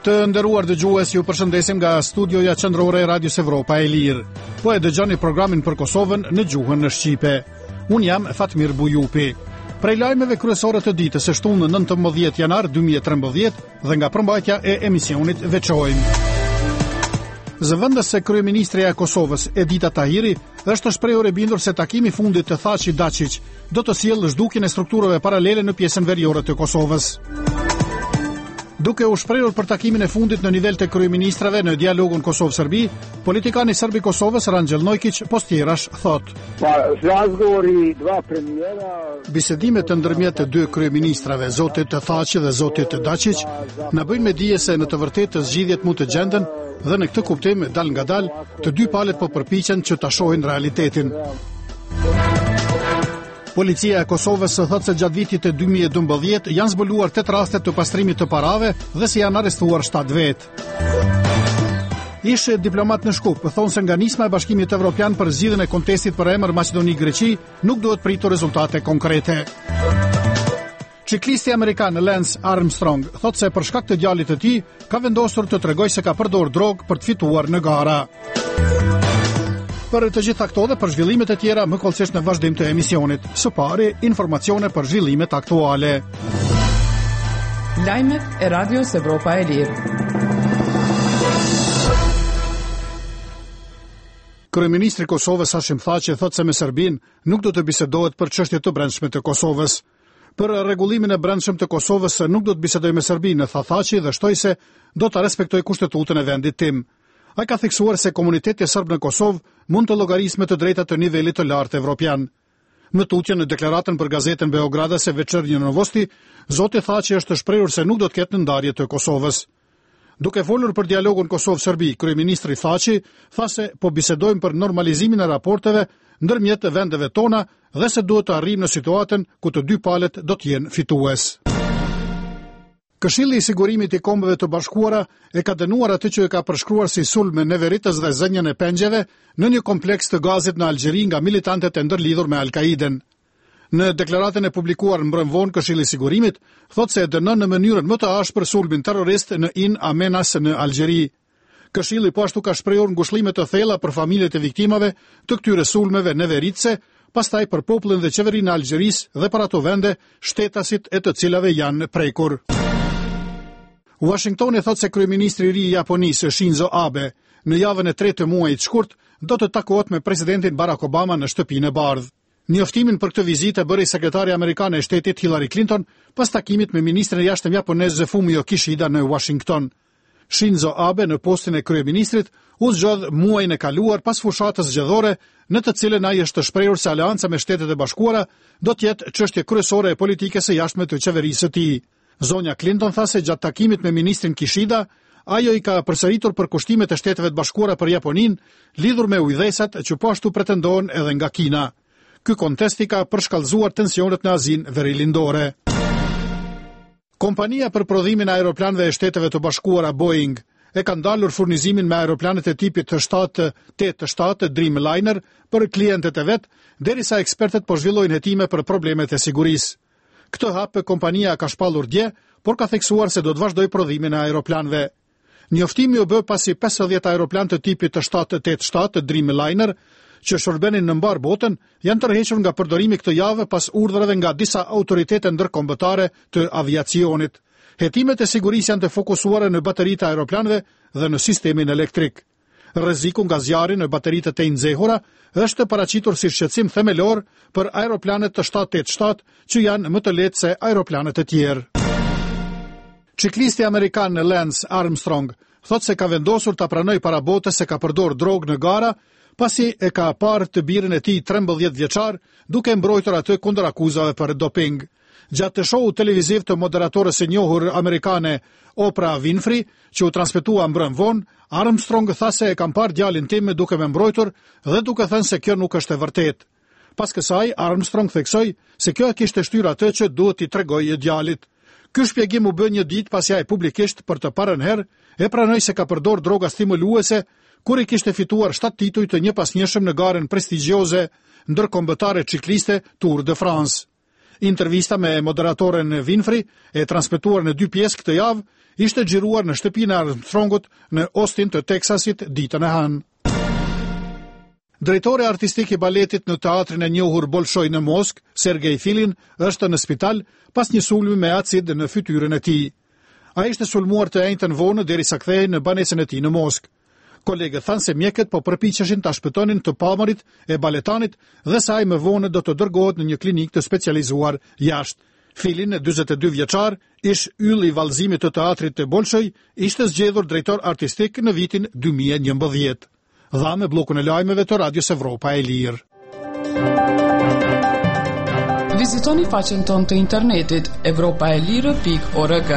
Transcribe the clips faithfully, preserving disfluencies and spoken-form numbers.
Të nderuar dëgjues, ju përshëndesim nga studioja qendrore e Radios Evropa e Lirë. Po e dëgjoni programin për Kosovën në gjuhën në Shqipe. Unë jam Fatmir Bujupi. Prej lajmeve kryesore të ditës së shtunë nëntëmbëdhjetë janar dy mijë e trembëdhjetë dhe nga përmbajtja e emisionit veçojmë. Zëvendëse kryeministrja e Kosovës, Edita Tahiri, është shprehur e bindur se takimi i fundit të Thaçi Dačić do të sjellë zhdukjen e strukturave paralele në pjesën veriore të Kosovës. Duke u shprehur për takimin e fundit në nivel të kryeministrave në dialogun Kosovë-Serbi, politikani serb i Kosovës Ranxhel Nojkić Postjerash thot: Bisedimet të ndërmjet të dy kryeministrave, zotit Thaçi dhe zotit Dačić, na bëjnë me dije se në të vërtetë të zgjidhjet mund të gjenden dhe në këtë kuptim dal nga dal të dy palët po përpiqen që ta shohin realitetin. Policia e Kosovës thotë se gjatë vitit të dy mijë e dymbëdhjetë janë zbuluar tetë raste të pastrimit të parave dhe se janë arrestuar shtatë vetë. Ish diplomat në Shkup thonë se nga nisma e Bashkimit Evropian për zgjidhjen e kontestit për emër Maqedoni-Greqi nuk duhet pritur rezultate konkrete. Ciklisti amerikan Lance Armstrong thotë se për shkak të djalit të tij ka vendosur të tregojë se ka përdorur drogë për të fituar në gara. Për të gjitha këto dhe për zhvillimet e tjera, më kollësisht në vazhdim të emisionit. Së pari, informacione për zhvillimet aktuale. Lajmet e Radios Evropa e Lirë. Kryeministri i Kosovës Hashim Thaçi thotë se me Serbinë nuk do të bisedohet për çështje të brendshme të Kosovës. Për rregullimin e brendshëm të Kosovës nuk do të bisedoj me Serbinë, tha Thaçi dhe shtoi se do ta respektoj kushtetutën e vendit tim. Ai ka theksuar se komuniteti serb në Kosovë mund të llogarisë me të drejtat të nivelit të lartë evropian. Në tutje në deklaratën për gazetën beogradase Večernje Novosti, zoti Thaçi është shprehur se nuk do të ketë ndarje të Kosovës. Duke folur për dialogun Kosovë-Serbi, kryeministri Thaçi tha se po bisedojmë për normalizimin e raporteve ndërmjet vendeve tona dhe se duhet të arrijmë në situatën ku të dy palët do të jenë fitues. Këshilli i Sigurimit i Kombeve të Bashkuara e ka dënuar atë që e ka përshkruar si sulm në Neveritës dhe zënjen e pengjeve në një kompleks të gazit në Algjeri nga militantët e ndërlidhur me Al-Qaiden. Në deklaratën e publikuar mbrëmvonë, Këshilli i Sigurimit thotë se e dënon në mënyrën më të ashpër sulmin terrorist në In Amenas në Algjeri. Këshilli po ashtu ka shprehur ngushëllime të thella për familjet e viktimave të këtyre sulmeve neveritëse, pastaj për popullin dhe qeverinë e Algjerisë dhe për ato vende shtetasit e të cilave janë prekur. Washingtoni thotë se kryeministri i ri i Japonisë Shinzo Abe në javën e tretë të muajit shkurt do të takohet me presidentin Barack Obama në shtëpinë e bardhë. Njoftimin për këtë vizitë bëri sekretari amerikane e shtetit Hillary Clinton pas takimit me ministrin e jashtëm japonez Fumio Kishida në Washington. Shinzo Abe në postin e kryeministrit u zgjodh muajin e kaluar pas fushatës zgjedhore në të cilën ai është shprehur se aleanca me Shtetet e Bashkuara do të jetë çështje kryesore e politikës së jashtme të qeverisë së tij. Zonja Clinton tha se gjatë takimit me ministrin Kishida, ajo i ka përsëritur përkushtimet e Shteteve të Bashkuara për Japoninë, lidhur me ujëdhesat që po ashtu pretendohen edhe nga Kina. Ky kontest i ka përshkallëzuar tensionet në Azinë Verilindore. Kompania për prodhimin e aeroplanëve e Shteteve të Bashkuara Boeing e ka ndalur furnizimin me aeroplanet e tipit të shtatë tetëdhjetë shtatë Dreamliner për klientët e vet, derisa ekspertët po zhvillojnë hetime për problemet e sigurisë. Këtë hap kompania ka shpallur dje, por ka theksuar se do të vazhdoj prodhimin e aeroplanëve. Njoftimi u bë pasi pesëdhjetë aeroplanë të tipit të shtatë tetëdhjetë shtatë Dreamliner që shërbenin në mbar botën janë tërhequr nga përdorimi këtë javë pas urdhrave nga disa autoritete ndërkombëtare të aviacionit. Hetimet e sigurisë janë të fokusuara në bateritë e aeroplanëve dhe në sistemin elektrik. Rreziku nga zjarri në bateritë e nxehura është paraqitur si shqetësim themelor për aeroplanet të shtatë tetëdhjetë shtatë që janë më të lehtë se aeroplanet e tjerë. Ciklisti amerikan Lance Armstrong thotë se ka vendosur ta pranojë para botës se ka përdorur drogë në gara, pasi e ka parë të birin e tij trembëdhjetë vjeçar duke mbrojtur atë kundër akuzave për doping. Gjatë show televiziv të moderatorës së njohur amerikane Oprah Winfrey, që u transmetua mbrëmvonë, Armstrong tha se e kam parë djalin tim duke më mbrojtur dhe duke thënë se kjo nuk është e vërtetë. Pas kësaj, Armstrong theksoi se kjo e kishte shtyrë atë që duhet t'i tregojë djalit. Ky shpjegim u bë një ditë pasi ai publikisht për të parën herë e pranoi se ka përdorur droga stimuluese kur i kishte fituar shtatë tituj të njëpasnjëshëm në garën prestigjioze ndërkombëtare cikliste Tour de France. Intervista me moderatoren Winfrey, e transmetuar në dy pjesë këtë javë, ishte xhiruar në shtëpinë e Armstrongut në Austin të Texasit ditën e hanë. Drejtori artistik i baletit në teatrin e njohur Bolshoi në Moskë, Sergej Filin, është në spital pas një sulmi me acid në fytyrën e tij. Ai ishte sulmuar të njëjtën vonë derisa kthehej në banesën e tij në Moskë. Kolegët thanë se mjekët po përpiqeshin ta shpëtonin të pamërit e baletanit dhe se ai më vonë do të dërgohet në një klinikë të specializuar jashtë. Filin, dyzet e dy vjeçar, ish yll i vallëzimit të teatrit të Bolshoi, ishte zgjedhur drejtor artistik në vitin dy mijë e njëmbëdhjetë. Dha me bllokun e lajmeve të Radios Evropa e Lirë. Vizitoni faqen tonë të internetit evropaelire pikë org.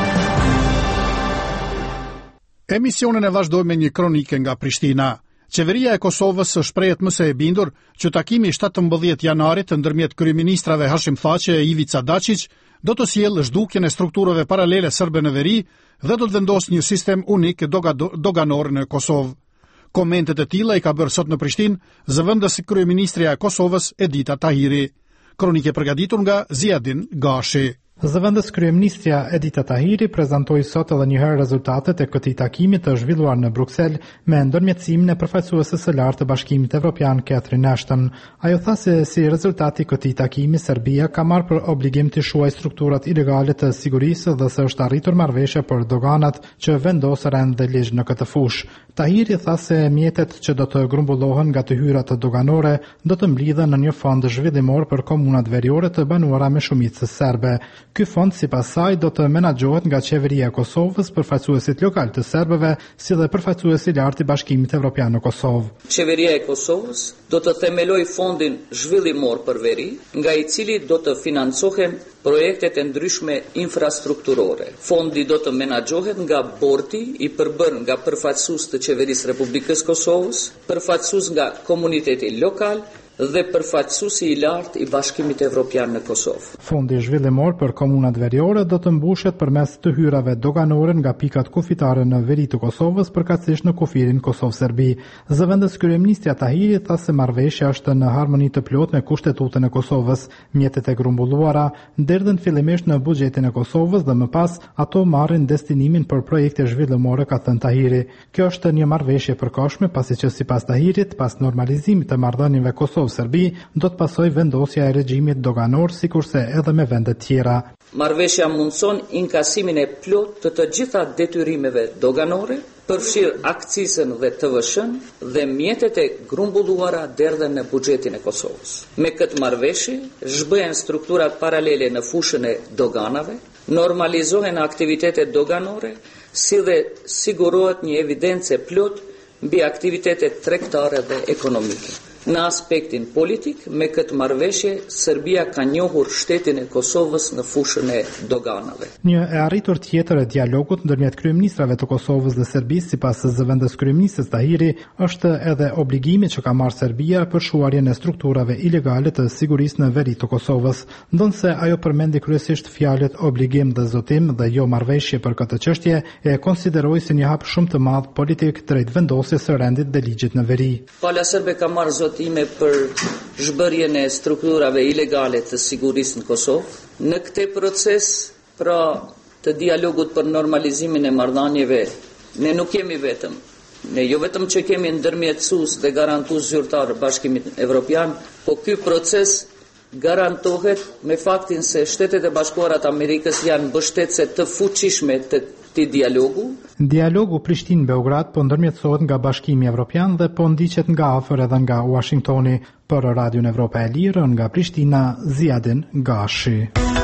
Emisionin e vazhdojmë me një kronike nga Prishtina. Qeveria e Kosovës shprehet më së e bindur që takimi i shtatëmbëdhjetë janarit ndërmjet kryeministrave Hashim Thaçi e Ivica Dačić do të sjellë zhdukjen e strukturave paralele serbe në veri dhe do të vendosë një sistem unik doganor në Kosovë. Komentet e tilla i ka bërë sot në Prishtinë zëvendësi kryeministrja e Kosovës Edita Tahiri. Kronike përgatitur nga Ziadin Gashi. Zëvendës kryeministrja Edita Tahiri prezantoi sot edhe një herë rezultatet e këtij takimi të zhvilluar në Bruksel me ndërmjetësimin e përfaqësuesës së lartë të Bashkimit Evropian Catherine Ashton. Ajo tha se si rezultati i këtij takimi Serbia ka marrë për obligim të shuaj strukturat ilegale të sigurisë dhe se është arritur marrëveshje për doganat që vendosën rend dhe ligj në këtë fushë. Tahiri tha se mjetet që do të grumbullohen nga të hyrat doganore do të mblidhen në një fond zhvillimor për komunat veriore të banuara me shumicë serbe. Ky fond sipas saj do të menaxhohet nga qeveria e Kosovës, përfaqësuesit lokal të serbëve, si dhe përfaqësuesi i lartë i Bashkimit Evropian në Kosovë. Qeveria e Kosovës do të themeloj fondin zhvillimor për veri, nga i cili do të financohen projektet e ndryshme infrastrukturore. Fondi do të menaxhohet nga bordi i përbërë nga përfaqësues të qeverisë Republikës Kosovës, përfaqësues nga komuniteti lokal dhe përfaqësuesi i lartë i Bashkimit Evropian në Kosovë. Fondi zhvillimor për komunat veriore do të mbushet përmes të hyrave doganore nga pikat kufitare në veri të Kosovës, përkatësisht në kufirin Kosovë-Serbi. Zëvendës kryeministja Tahiri tha se marrëveshja është në harmoni të plotë me kushtetutën e Kosovës. Mjetet e grumbulluara derdhen fillimisht në buxhetin e Kosovës dhe më pas ato marrin destinimin për projekte zhvillimore, ka thënë Tahiri. Kjo është një marrëveshje e përkohshme, pasi që sipas Tahirit, pas normalizimit të marrëdhënieve Kosovë Serbi do të pasoj vendosja e regjimit doganor, sikurse edhe me vende tjera. Marrëveshja mundson inkasimin e plot të të gjitha detyrimeve doganore, përfshir akcizën dhe T V S-n dhe mjetet e grumbulluara derdhen në buxhetin e Kosovës. Me këtë marrëveshje zhbëhen strukturat paralele në fushën e doganave, normalizohen aktivitetet doganore, si dhe sigurohet një evidencë plot mbi aktivitetet tregtare dhe ekonomike. Në aspektin politik, me këtë marrëveshje, Serbia ka njohur shtetin e Kosovës në fushën e doganave. Një e arritur tjetër e dialogut ndërmjet kryeministrave të Kosovës dhe Serbisë, sipas zëvendës kryeministës Tahiri, është edhe obligimi që ka marrë Serbia për shuarjen e strukturave ilegale të sigurisë në veri të Kosovës, ndonse ajo përmendi kryesisht fjalët obligim dhe zotim dhe jo marrëveshje për këtë çështje, e konsideroi si një hap shumë të madh politik drejt vendosjes së rendit dhe ligjit në veri. Pala serbe ka marrë zotime për zhbërjen e strukturave ilegale të sigurisë në Kosovë. Në këtë proces, pra të dialogut për normalizimin e marrëdhënieve, ne nuk jemi vetëm. Ne jo vetëm që kemi ndërmjetësues dhe garantues zyrtar Bashkimit Evropian, po ky proces garantohet me faktin se Shtetet e Bashkuara të Amerikës janë mbështetëse të fuqishme të këtij dialogu. Dialogu Prishtinë-Beograd po ndërmjetësohet nga Bashkimi Evropian dhe po ndiqet nga afër edhe nga Washingtoni. Për Radion Evropa e Lirë, nga Prishtina, Ziadin Gashi.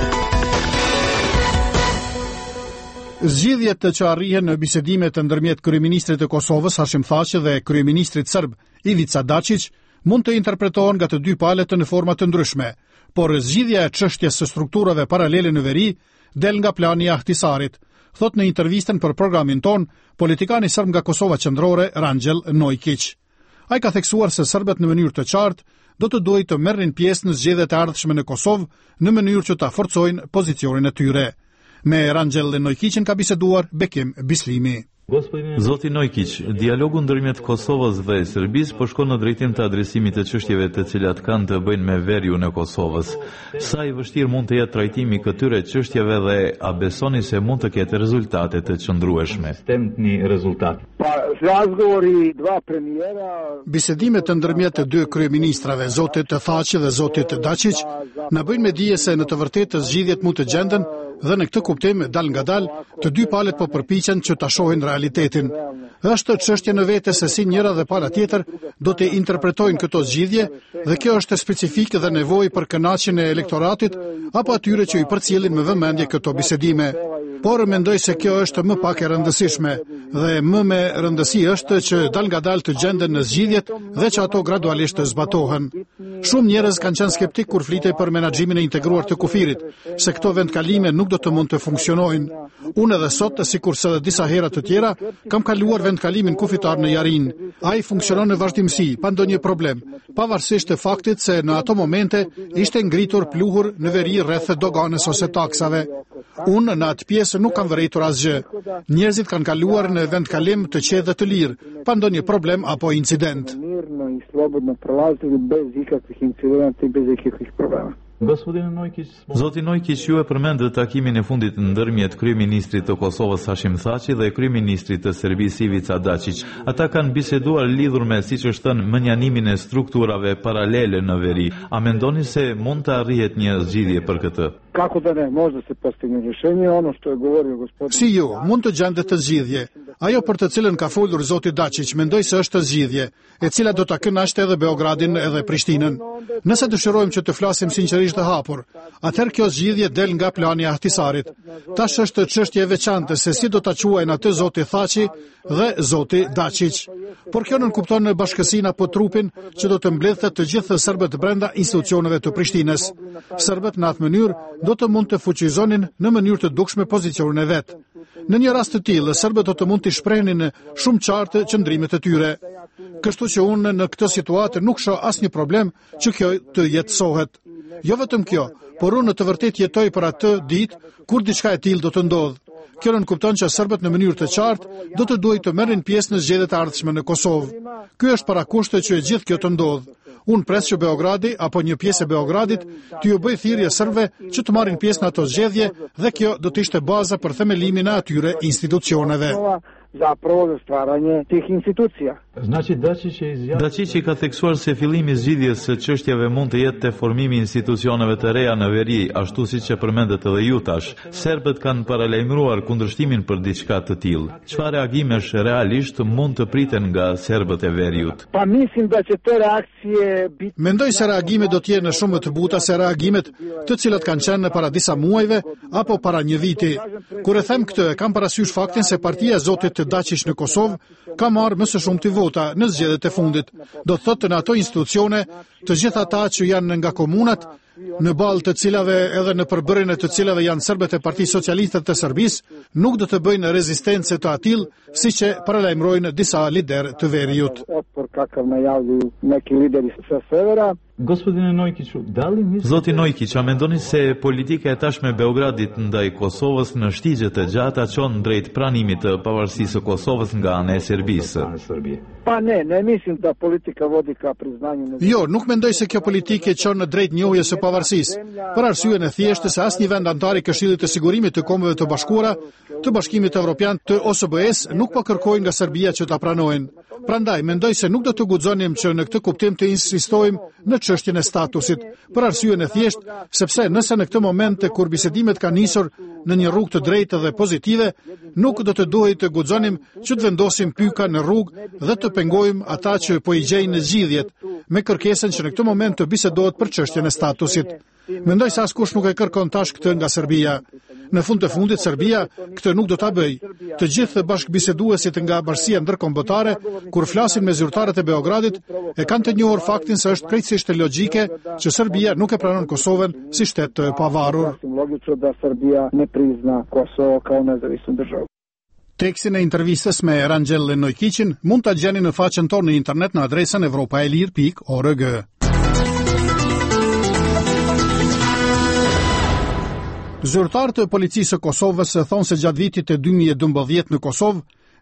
Zgjidhjet që arrihen në bisedimet ndërmjet kryeministrit të Kosovës Hashim Thaçi dhe kryeministrit serb Ivica Dačić mund të interpretohen nga të dy palët në forma të ndryshme, por zgjidhja e çështjes së strukturave paralele në veri del nga plani i Ahtisarit, thot në intervistën për programin ton politikani serb nga Kosova Qendrore Rangjel Nojkić. Ai ka theksuar se serbët në mënyrë të qartë do të duhet të merrin pjesë në zgjedhjet e ardhshme në Kosovë në mënyrë që ta forcojnë pozicionin e tyre. Me Rangjel Nojkićin ka biseduar Bekim Bislimi. Zoti Nojkić, dialogu ndërmjet Kosovës dhe Serbisë po shkon në drejtim të adresimit të çështjeve të cilat kanë të bëjnë me veriun e Kosovës. Sa i vështirë mund të jetë trajtimi këtyre çështjeve dhe a besoni se mund të ketë rezultate të qëndrueshme? Bisedimet të ndërmjet të dy kryeministrave, zotit Thaçi dhe zotit Dačić, na bëjnë me dije se në të vërtetë zgjidhjet mund të gjenden dhe në këtë kuptim dal nga dal të dy palët po përpiqen që ta shohin realitetin. Është çështje në vete se si njëra dhe pala tjetër do të interpretojnë këto zgjidhje dhe kjo është specifike dhe nevojë për kënaqjen e elektoratit apo atyre që i përcjellin me vëmendje këto bisedime. Por mendoj se kjo është më pak e rëndësishme dhe më me rëndësi është që dal nga dal të gjenden në zgjidhjet dhe që ato gradualisht të zbatohen. Shumë njerëz kanë qenë skeptik kur flitej për menaxhimin e integruar të kufirit, se këto vendkalime nuk do të mund të funksionojnë. Unë edhe sot, sikurse edhe disa hera të tjera, kam kaluar vendkalimin kufitar në Jarin. Ai funksionon në vazhdimsi, pa ndonjë problem, pavarësisht të faktit se në ato momente ishte ngritur pluhur në veri rreth doganës ose taksave. Unë në atë pjesë nuk kam vërejtur asgjë. Njerëzit kanë kaluar në vendkalim të qetë dhe të lirë, pa ndonjë problem apo incident. Zoti Nojkić, ju e përmendët takimin e fundit ndërmjet kryeministrit të Kosovës Hashim Thaçi dhe kryeministrit të Serbisë Ivica Dačić. Ata kanë biseduar lidhur me, siç është thënë, menjanimin e strukturave paralele në veri. A mendoni se mund të arrihet një zgjidhje për këtë? Kako da ne, može se postigne rješenje, ono što je govorio gospodin. Si ju, mund të gjendet të zgjidhje. Ajo për të cilën ka folur zoti Dačić, mendoj se është zgjidhje, e cila do ta kënaqte edhe Beogradin edhe Prishtinën. Nëse dëshirojmë që të flasim sinqerisht të hapur, atëherë kjo zgjidhje del nga plani i Ahtisarit. Tash është çështje e veçantë se si do ta quajnë atë zoti Thaçi dhe zoti Dačić. Por kjo nënkupton në bashkësinë apo trupin që do të mbledhte të gjithë serbët brenda institucioneve të Prishtinës. Serbët në atë mënyrë do të mund të fuqizonin në mënyrë të dukshme pozicionin e vet. Në një rast të tillë, serbët do të mund të shprehnin shumë qartë qëndrimet e tyre. Kështu që unë në këtë situatë nuk shoh asnjë problem që kjo të jetësohet. Jo vetëm kjo, por unë në të vërtetë jetoj për atë ditë kur diçka e tillë do të ndodhë. Kjo nënkupton që serbët në mënyrë të qartë do të duhet të merrin pjesë në zgjedhjet e ardhshme në Kosovë. Ky është parakushte që e gjithë kjo të ndodhë. Unë pres që Beogradi apo një pjesë e Beogradit të ju bëjë thirrje serbëve që të marrin pjesë në ato zgjedhje dhe kjo do të ishte baza për themelimin e atyre institucioneve. Zapravo za stvaranje tih institucija. Znači Dačić ka theksuar se fillimi i zgjidhjes së çështjeve mund të jetë te formimi i institucioneve të reja në veri, ashtu siç e përmendet edhe ju tash. Serbët kanë paralajmëruar kundërshtimin për diçka të tillë. Çfarë reagimesh realisht mund të priten nga serbët e veriut? Pa mislim da će te reakcije biti. Mendoj se reagimet do të jenë shumë të buta se reagimet të cilat kanë qenë para disa muajve apo para një viti. Kur e them këtë, kam parasysh faktin se partia e zotit Dačić në Kosovë ka marrë më së shumti vota në zgjedhjet e fundit. Do thotë në ato institucione, të gjithë ata që janë nga komunat, në balë të cilave edhe në përbërjen e të cilave janë serbët e Partisë Socialiste të Serbisë, nuk do të bëjnë rezistencë të atill, siç e paralajmërojnë disa liderë të veriut. Otpor kakav najavljuju neki lideri sa severa. Gospodine Nojkiću, da li mislite... Zoti Nojkić, a mendoni se politika e tashme e Beogradit ndaj Kosovës në shtigjet e gjata çon drejt pranimit të pavarësisë së Kosovës nga ana e Serbisë? Pa ne, ne mislim da politika vodi ka priznanju. Jo, nuk mendoj se kjo politike çon në drejt njohjes së pavarësisë. Për arsyeën e thjeshtë se asnjë vend antar i Këshillit të Sigurimit të Kombeve të Bashkuara, të Bashkimit Evropian, të O S B E-s nuk po kërkojnë nga Serbia që ta pranojnë. Prandaj mendoj se nuk do të guxonim që në këtë kuptim të insistojmë në çështjen e statusit, për arsyeën e thjeshtë sepse nëse në këtë moment kur bisedimet kanë nisur në një rrugë të drejtë dhe pozitive, nuk do të duhet të guxonim që të vendosim pyka në rrugë dhe të pengojmë ata që po i gjejnë në zgjidhjet, me kërkesën që në këtë moment të bisedohet për çështjen e statusit. Mendoj se askush nuk e kërkon tash këtë nga Serbia. Në fund të fundit Serbia këtë nuk do ta bëj. Të gjithë bashkëbiseduesit nga Bashkia Ndërkombëtare, kur flasin me zyrtarët e Beogradit, e kanë të njohur faktin se është krejtësisht logjike që Serbia nuk e pranon Kosovën si shtet të pavarur. Logično da Serbia ne prizna Kosovo kao nezavisnu državu. Tekstin e intervistës me Rangjel Nojkićin mund ta gjeni në faqen tonë në internet në adresën evropaelir pikë org. Zyrtarët e policisë së Kosovës thonë se gjatë vitit të dy mijë e dymbëdhjetë në Kosovë,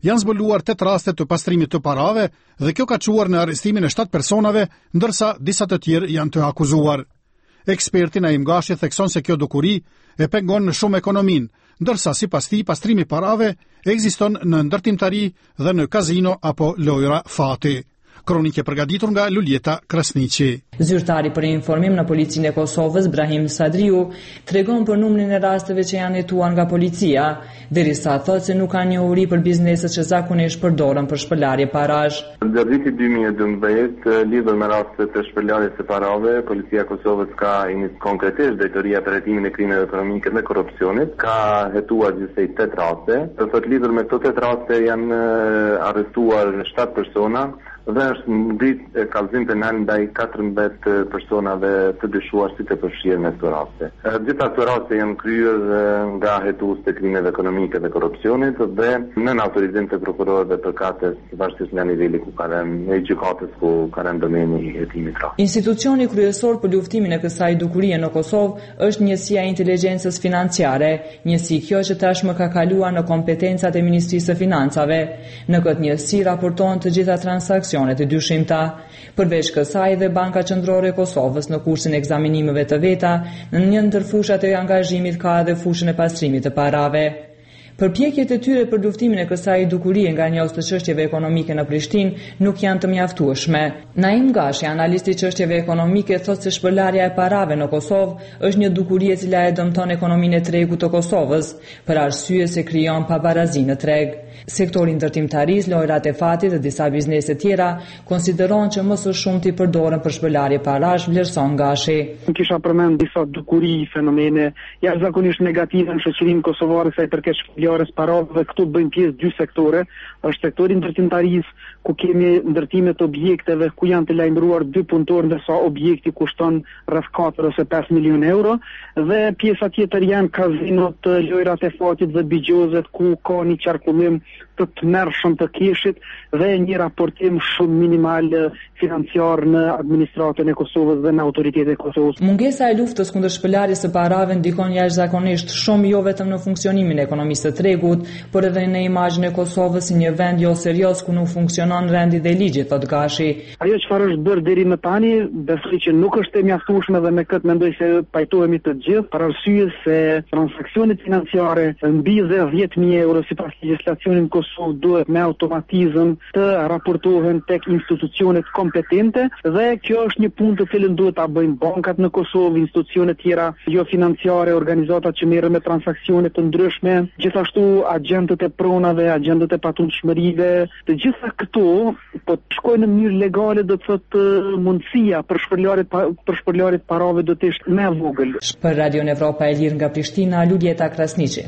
janë zbuluar tetë raste të pastrimit të parave dhe kjo ka çuar në arrestimin e shtatë personave, ndërsa disa të tjerë janë të akuzuar. Eksperti Naim Gashi thekson se kjo dukuri e pengon në shumë ekonominë, ndërsa sipas tij pastrimi parave ekziston në ndërtimtari dhe në kazino apo lojra fati. Kronike përgatitur nga Luljeta Krasniqi. Zyrtari për informim në Policinë e Kosovës, Brahim Sadriu, tregon për numrin e rasteve që janë hetuar nga policia, derisa thotë se nuk ka njohuri për bizneset që zakonisht përdoren për shpërlarje parash. Gjatë vitit dy mijë e dymbëdhjetë, lidhur me rastet e shpërlarjes së parave, Policia e Kosovës ka konkretisht drejtoria për hetimin e krimeve ekonomike dhe korrupsionit, ka hetuar gjithsej tetë raste. Të thotë lidhur me këto tetë raste janë arrestuar shtatë persona dhe është ngrit kallëzim penal ndaj katërmbëdhjetë personave të dyshuar si të përfshirë në këto raste. Gjitha këto raste janë kryer nga hetues të krimeve ekonomike dhe korrupsionit dhe nën autorizim të prokurorëve të përkatës varësisht nga niveli ku ka rënë e gjykatës ku ka rënë domeni i hetimit rasti. Institucioni kryesor për luftimin e kësaj dukurie në Kosovë është Njësia e Inteligjencës Financiare, njësi kjo që tashmë ka kaluar në kompetencat e Ministrisë së Financave. Në këtë njësi raportohen të gjitha transaksionet e dyshimta. Përveç kësaj dhe Banka Qendrore e Kosovës në kursin e ekzaminimeve të veta, në një ndër fushat e angazhimit ka edhe fushën e pastrimit të parave. Përpjekjet e tyre për luftimin e kësaj dukurie nga njohës të çështjeve ekonomike në Prishtinë nuk janë të mjaftueshme. Naim Gashi, analisti i çështjeve ekonomike, thotë se shpërlarja e parave në Kosovë është një dukuri e cila e dëmton ekonominë e tregut të Kosovës, për arsye se krijon pabarazi në treg. Sektori ndërtimtarisë, lojrat e fatit dhe disa biznese tjera konsiderohen që më së shumti përdoren për shpërlarje parash, vlerëson Gashi. Kisha përmend disa dukuri, fenomene jashtëzakonisht negative në shoqërinë kosovare sa i përket shpërlarjes parave dhe këtu bëjnë pjesë dy sektore. Është sektori ndërtimtarisë ku kemi ndërtime të objekteve ku janë të lajmëruar dy punëtorë ndërsa objekti kushton rreth katër ose pesë milionë euro dhe pjesa tjetër janë kazinot, lojrat e fatit dhe bigjozet ku ka një qarkullim të tmerrshëm të keshit dhe një raportim shumë minimal financiar në administratën e Kosovës dhe në autoritetet e Kosovës. Mungesa e luftës kundër shpërlarjes së parave ndikon jashtëzakonisht shumë jo vetëm në funksionimin e ekonomisë së tregut, por edhe në imazhin e Kosovës si një vend jo serioz ku nuk funksionon rendi dhe ligji, thot Gashi. Ajo çfarë është bërë deri më tani, besoj që nuk është e mjaftueshme dhe me këtë mendoj se pajtohemi të gjithë, për arsye se transaksionet financiare mbi dhjetë mijë euro sipas legjislacionit në Kosovë duhet me automatizëm të raportohen tek institucionet kompetente dhe kjo është një punë të cilën duhet ta bëjnë bankat në Kosovë, institucione tjera jo financiare, organizata që merren me transakcione të ndryshme, gjithashtu agjentët e pronave, agjentët e patundshmërive, të gjitha këto po të shkojnë në mënyrë legale do të thotë mundësia për shpërlarje për shpërlarje parave do të ishte më e vogël. Për Radio Evropa e Lirë nga Prishtina, Luljeta Krasniqi.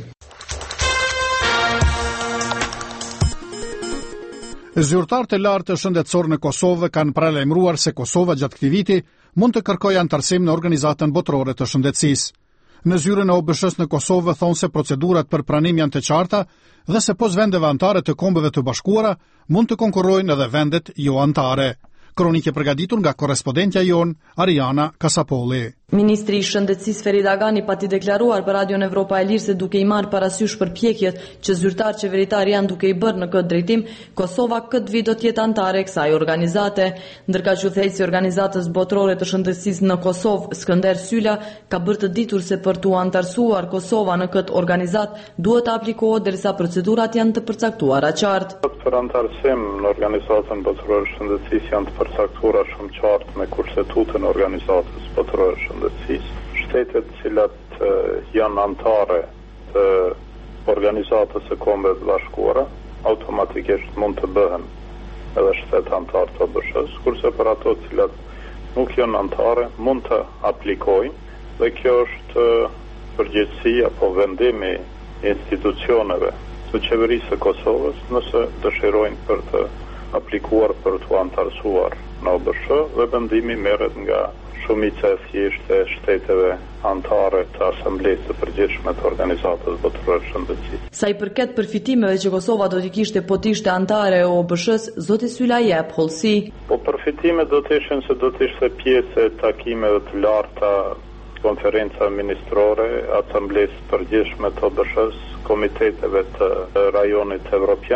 Zyrtarët e lartë shëndetësor në Kosovë kanë paralajmëruar se Kosova gjatë këtij viti mund të kërkojë antarësim në Organizatën Botërore të Shëndetësisë. Në zyrën e O B S-s në Kosovë thonë se procedurat për pranim janë të qarta dhe se pos vendeve antare të Kombeve të Bashkuara mund të konkurrojnë edhe vendet jo antare. Kronike përgatitur nga korrespondentja jon Ariana Kasapolli. Ministri i Shëndetësisë Ferit Agani pati deklaruar për Radio Evropa e Lirë se duke i marrë parasysh përpjekjet që zyrtar qeveritar janë duke i bërë në këtë drejtim, Kosova këtë vit do të jetë antare e kësaj organizate, ndërka që thejtësi i Organizatës Botërore të Shëndetësisë në Kosovë, Skënder Sylla, ka bërë të ditur se për t'u antarësuar Kosova në këtë organizat duhet të aplikohet derisa procedurat janë të përcaktuara qartë. Për antarësim në Organizatën Botërore të Shëndetësisë janë të përcaktuara shumë qartë me kushtetutën e Organizatës Botërore të Shëndetësisë. Shtetet cilat janë antare të Organizatës së Kombeve të Bashkuara automatikisht mund të bëhen edhe shtet antar të O B S-s, kurse për ato cilat nuk janë antare mund të aplikojnë dhe kjo është përgjegjësi apo vendimi i institucioneve të qeverisë së Kosovës nëse dëshirojnë për të aplikuar për të antarësuar në O B S dhe vendimi merret nga shumica e thjeshtë e shteteve antare të Asamblesë së Përgjithshme të Organizatës Botërore të Shëndetësisë. Sa i përket përfitimeve që Kosova do t'i kishte po t'ishte antare e O B S-s, zoti Sylla jep hollësi. Po përfitimet do të ishin se do të ishte pjesë e takimeve të larta, konferenca ministrore, Asamblesë së Përgjithshme të O B S-s, komiteteve të rajonit evropian,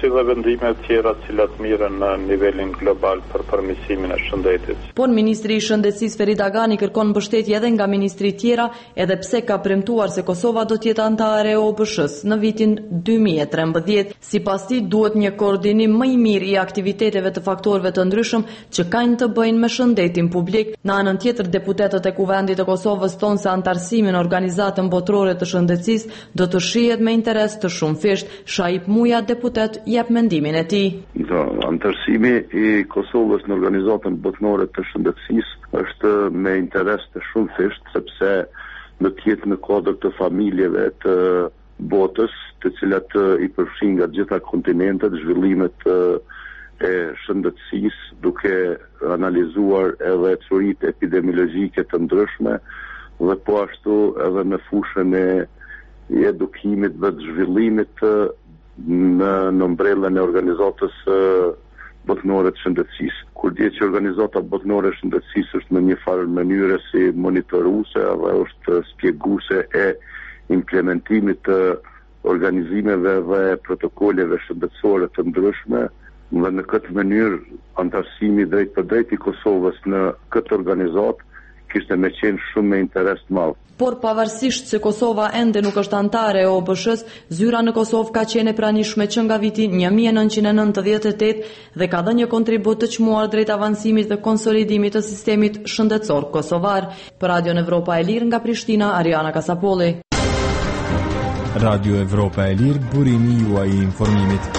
si dhe vendime të tjera të cilat mirën në nivelin global për përmirësimin e shëndetit. Por ministri i Shëndetësisë Ferit Agani kërkon mbështetje edhe nga ministri tjera, edhe pse ka premtuar se Kosova do të jetë anëtare e O B S H-s në vitin dy mijë e trembëdhjetë. Sipas tij duhet një koordinim më i mirë i aktiviteteve të faktorëve të ndryshëm që kanë të bëjnë me shëndetin publik. Në anën tjetër, deputetët e Kuvendit të Kosovës thonë se antarësimi në organizatën botërore të shëndetësisë do të shihet me interes të shumëfisht. Shaip Muja, deputet, jep mendimin e tij. Antarësimi i Kosovës në organizatën botërore të shëndetësisë është me interes të shumëfisht, sepse në të jetë në kuadër të familjeve të botës, të cilat i përfshin nga gjitha kontinentet zhvillimet e shëndetësisë, duke analizuar edhe çuritë epidemiologjike të ndryshme dhe po ashtu edhe në fushën e i edukimit dhe të zhvillimit në nëmbrellën e organizatës botërore të shëndetësisë. Kur dihet që organizata botërore e shëndetësisë është në një farë mënyre si monitoruese dhe është spjeguese e implementimit të organizimeve dhe protokoleve shëndetësore të ndryshme, dhe në këtë mënyrë antarësimi drejt për drejt i Kosovës në këtë organizatë kishte me qenë shumë me interes të madh. Por pavarësisht se Kosova ende nuk është anëtare e O B S H-s, zyra në Kosovë ka qenë e pranishme që nga viti një mijë e nëntëqind e nëntëdhjetë e tetë dhe ka dhënë një kontribut të çmuar drejt avancimit dhe konsolidimit të sistemit shëndetësor kosovar. Për Radio Evropa e Lirë nga Prishtina, Ariana Kasapolli. Radio Evropa e Lirë, burimi juaj i informimit.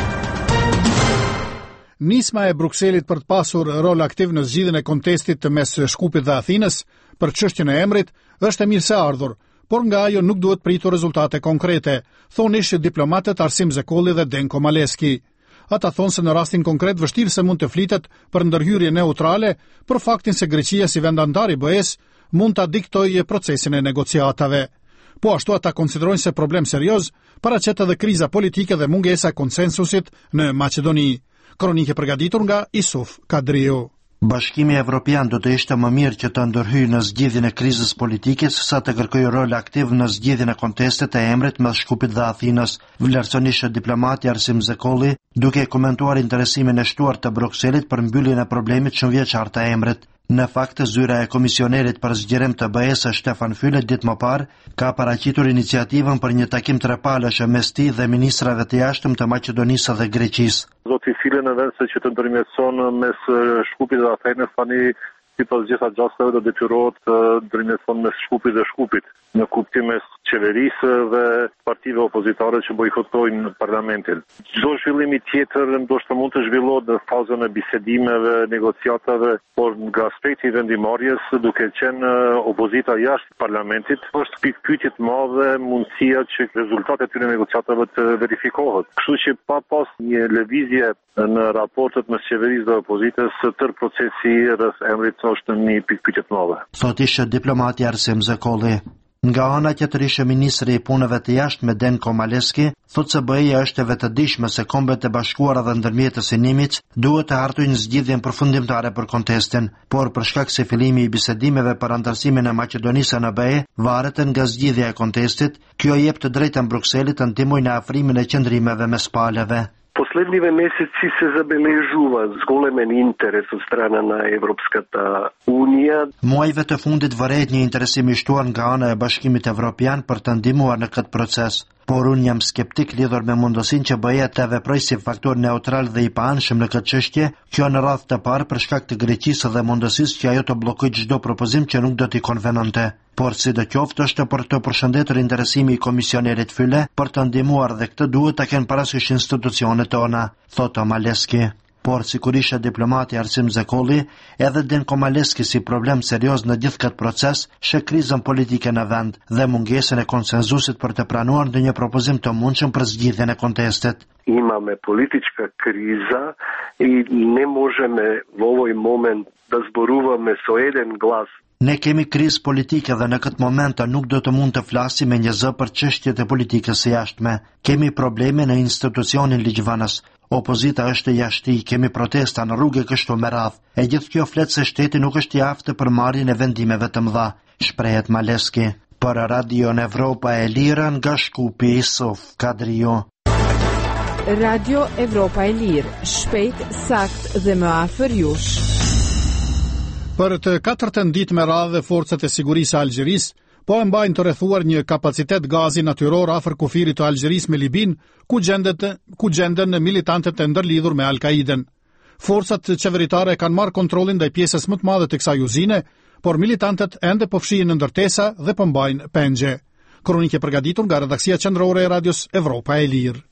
Nisma e Brukselit për të pasur rol aktiv në zgjidhjen e kontestit të mes Shkupit dhe Athinës për çështjen e emrit është e mirë se ardhur, por nga ajo nuk duhet pritur rezultate konkrete, thonë ish diplomatët Arsim Zekolli dhe Denko Maleski. Ata thonë se në rastin konkret vështirë se mund të flitet për ndërhyrje neutrale për faktin se Greqia si vend antar i B E-s mund ta diktojë procesin e negociatave. Po ashtu ata konsiderojnë se problem serioz paraqet edhe kriza politike dhe mungesa e konsensusit në Maqedoni. Kronike përgatitur nga Isuf Kadriu. Bashkimi Evropian do të ishte më mirë që të ndërhyjë në zgjidhjen e krizës politike sesa të kërkojë rol aktiv në zgjidhjen e kontestit të emrit mes Shkupit dhe Athinës, vlerësonisht diplomati Arsim Zekolli, duke komentuar interesimin e shtuar të Brukselit për mbylljen e problemit shumëvjeçar të emrit. Në fakt, zyra e komisionerit për zgjerim të B E-s Stefan Füle ditë më parë ka paraqitur iniciativën për një takim trepalësh mes tij dhe ministrave të jashtëm të Maqedonisë dhe Greqisë. Zoti Füle në vend se që të ndërmjetëson mes Shkupit dhe Athinës, tani sipas gjitha gjastave do detyrohet të ndërmjetëson mes Shkupit dhe Shkupit, në kuptim mes qeverisë dhe partive opozitare që bojkotojnë parlamentin. Çdo zhvillim tjetër ndoshta mund të zhvillohet në fazën e bisedimeve, negociatave, por nga aspekti i vendimarrjes, duke qenë opozita jashtë parlamentit, është pikpyetje të madhe mundësia që rezultatet e këtyre negociatave të verifikohet. Kështu që pa pas një lëvizje në raportet mes qeverisë dhe opozitës, tërë procesi rreth emrit është një pikpyetje të madhe. Thot ishte diplomati Arsim Zekolli. Nga ana tjetër ishte ministri i punëve të jashtme Denko Maleski, thot se B E-ja është e vetëdijshme se Kombet e Bashkuara dhe ndërmjetësi Nimitz duhet të hartojnë zgjidhjen përfundimtare për kontestin, por për shkak se fillimi i bisedimeve për antarësimin e Maqedonisë në B E varet nga zgjidhja e kontestit, kjo jep të drejtën Brukselit të ndihmojë në afrimin e qendrimeve mes palëve. Последниве месеци се забележува зголемен интерес од страна на Европската Унија. Muajve të fundit vëret një interesim i shtuar nga ana e Bashkimit Evropian për të ndihmuar në këtë proces. Por unë jam skeptik lidhur me mundësinë që B E-ja të veprojë si faktor neutral dhe i paanshëm në këtë çështje, kjo në radhë të parë për shkak të Greqisë dhe mundësisë që ajo të bllokojë çdo propozim që nuk do t'i konvenonte. Por sidoqoftë është për të përshëndetur interesimi i komisionerit Füle për të ndihmuar dhe këtë duhet ta kenë parasysh institucionet tona, thotë Maleski. Por sigurisht diplomati Arsim Zekolli edhe Denko Maleski si problem serioz në gjithë këtë proces sheh krizën politike në vend dhe mungesën e konsenzusit për të pranuar ndonjë propozim të mundshëm për zgjidhjen e kontestit. Imаме политичка криза и не можеме во овој момент да зборуваме со еден глас. Ne kemi krizë politike dhe në këtë moment nuk do të mund të flasim me një zë për çështjet e politikës së jashtme. Kemi probleme në institucionin ligjvënës. Opozita është jashtë, kemi protesta në rrugë kështu me radhë. E gjithë kjo flet se shteti nuk është i aftë për marrjen e vendimeve të mëdha, shprehet Maleski. Për Radio Evropa e Lirë nga Shkupi, Isuf Kadriu. Radio Evropa e Lirë, shpejt, sakt dhe më afër jush. Për të katërtën ditë me radhë, forcat e sigurisë së Algjerisë po e mbajnë të rrethuar një kapacitet gazi natyror afër kufirit të Algjerisë me Libin, ku gjendet ku gjenden militantët e ndërlidhur me Al-Qaiden. Forcat qeveritare kanë marrë kontrollin ndaj pjesës më të madhe të kësaj uzine, por militantët ende po fshihen në ndërtesa dhe po mbajnë pengje. Kronikë e përgatitur nga redaksia qendrore e Radios Evropa e Lirë.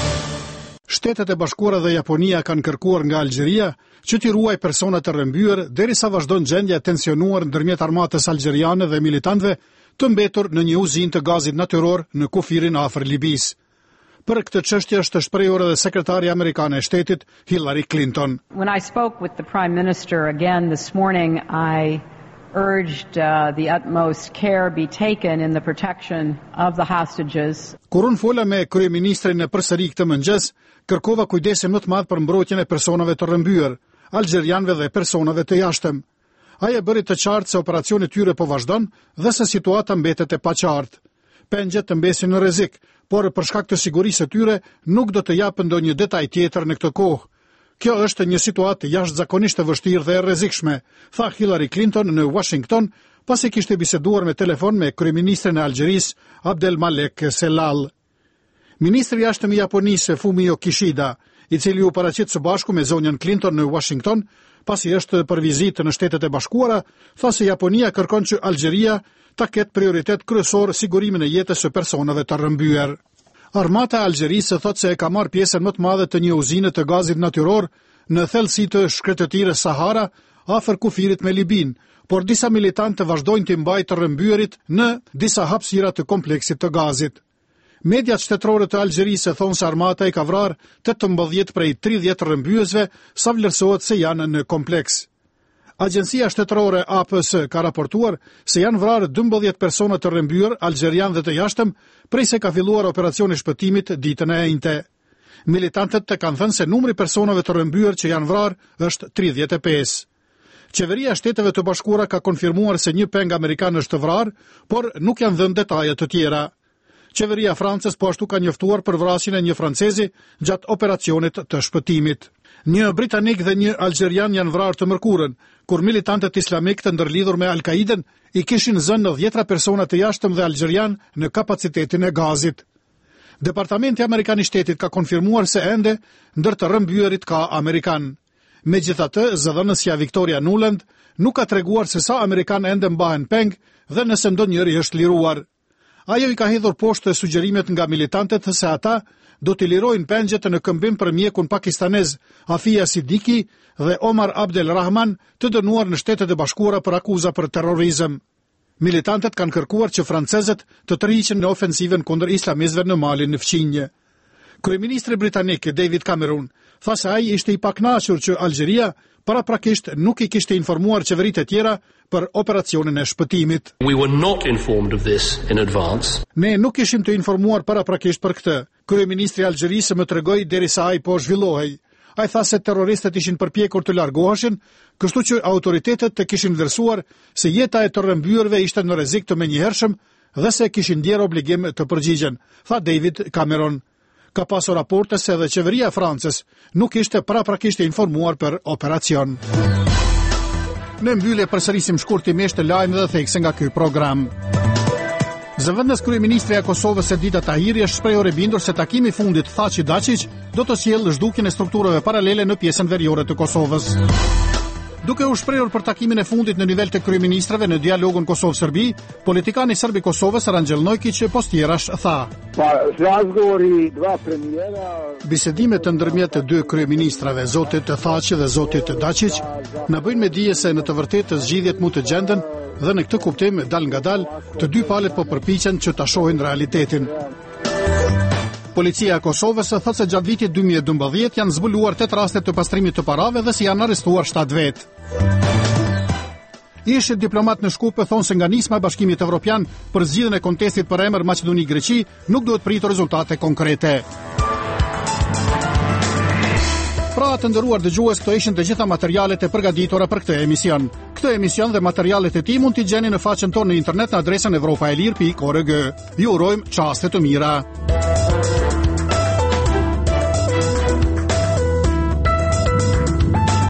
Shtetet e Bashkuara dhe Japonia kanë kërkuar nga Algjeria që t'i ruaj persona të rrëmbyer derisa vazhdon gjendja e tensionuar ndërmjet armatës algjeriane dhe militantëve të mbetur në një uzinë të gazit natyror në kufirin afër Libisë. Për këtë çështje është shprehur edhe sekretari amerikan e shtetit Hillary Clinton. When I spoke with the Prime Minister again this morning, I urged uh, the utmost care be taken in the protection of the hostages. Kur unë fola me kryeministrin e përsëri këtë mëngjes, kërkova kujdesin më të madh për mbrojtjen e personave të rrëmbyer, algjerianëve dhe personave të jashtëm. Ai e bëri të qartë se operacioni i tyre po vazhdon dhe se situata mbetet e paqartë. Pengjet të mbesin në rrezik, por për shkak të sigurisë së tyre nuk do të japën ndonjë detaj tjetër në këtë kohë. Kjo është një situatë jashtëzakonisht e vështirë dhe e rrezikshme, tha Hillary Clinton në Washington, pasi kishte biseduar me telefon me kryeministrin e Algjerisë Abdelmalek Sellal. Ministri i jashtëm i Japonisë Fumio Kishida, i cili u paraqit së bashku me zonjën Clinton në Washington, pasi është për vizitë në Shtetet e Bashkuara, tha se Japonia kërkon që Algjeria ta ketë prioritet kryesor sigurimin e jetës së personave të rrëmbyer. Armata e Algjerisë thotë se e ka marrë pjesën më të madhe të një uzine të gazit natyror në thellësi të shkretëtirës Sahara afër kufirit me Libin, por disa militantë vazhdojnë të mbajnë të rrëmbyerit në disa hapësira të kompleksit të gazit. Mediat shtetërore të Algjerisë thonë se armata i ka vrarë tetëmbëdhjetë prej tridhjetë rrëmbyesve, sa vlerësohet se janë në kompleks. Agjencia shtetërore A P S ka raportuar se janë vrarë dymbëdhjetë persona të rrëmbyer, algjerian dhe të jashtëm, prej se ka filluar operacioni shpëtimit ditën e njëjtë. Militantët të kanë thënë se numri personave të rrëmbyer që janë vrarë është tridhjetë e pesë. Qeveria e Shteteve të Bashkuara ka konfirmuar se një peng amerikan është vrarë, por nuk janë dhënë detaje të tjera. Qeveria e Francës po ashtu ka njoftuar për vrasjen e një francezi gjatë operacionit të shpëtimit. Një britanik dhe një algjerian janë vrarë të mërkurën, kur militantët islamik të ndërlidhur me Al-Qaiden i kishin zënë në dhjetra persona të jashtëm dhe algjerian në kapacitetin e gazit. Departamenti Amerikan i Shtetit ka konfirmuar se ende ndër të rrëmbyerit ka amerikan. Megjithatë, zëdhënësja Victoria Nuland nuk ka treguar se sa amerikan ende mbahen peng dhe nëse ndonjëri është liruar. Ajo i ka hedhur poshtë sugjerimet nga militantët se ata do të lirojnë pengjet në këmbim për mjekun pakistanez Afia Siddiqui dhe Omar Abdel Rahman, të dënuar në Shtetet e Bashkuara për akuza për terrorizëm. Militantët kanë kërkuar që francezët të tërhiqen në ofensivën kundër islamistëve në Malin në fqinje. Kryeministri britanik David Cameron tha se ai ishte i pakënaqur që Algjeria paraprakisht nuk i kishte informuar qeveritë e tjera për operacionin e shpëtimit. We were not informed of this in advance. Ne nuk ishim të informuar paraprakisht për këtë. Kryeministri i Algjerisë më tregoi derisa ai po zhvillohej. Ai tha se terroristët ishin përpjekur të largoheshin, kështu që autoritetet të kishin vlerësuar se jeta e të rrëmbyrve ishte në rrezik të menjëhershëm dhe se kishin ndjerë obligim të përgjigjen, tha David Cameron. Ka pasur raporte se edhe qeveria e Francës nuk ishte paraprakisht e informuar për operacion. Në mbyllje përsërisim shkurtimisht lajme dhe thekse nga ky program. Zëvendës kryeministri e Kosovës Edita Tahiri është shprehur e bindur se takimi i fundit Thaçi-Dačić do të sjellë zhdukjen e strukturave paralele në pjesën veriore të Kosovës. Duke u shprehur për takimin e fundit në nivel të kryeministrave në dialogun Kosovë-Serbi, politikani serb i Kosovës Ranxhel Nojkić postjerash tha: Bisedimet të ndërmjet të dy kryeministrave, zotit Thaçi dhe zotit Dačić, na bëjnë me dije se në të vërtetë zgjidhjet mund të gjenden dhe në këtë kuptim dal ngadal të dy palët po përpiqen që ta shohin realitetin. Policia e Kosovës thotë se gjatë vitit dy mijë e dymbëdhjetë janë zbuluar tetë raste të pastrimit të parave dhe si janë arrestuar shtatë vetë. Ishi diplomat në Shkupe thonë se nga nisma e Bashkimit Evropian për zgjidhjen e kontestit për emër Maqedoni-Greqi nuk duhet pritur rezultate konkrete. Pra të nderuar dëgjues, këto ishin të gjitha materialet e përgatitura për këtë emision. Këtë emision dhe materialet e tij mund t'i gjeni në faqen tonë në internet në adresën evropaelir pikë org. Ju urojmë çaste të mira.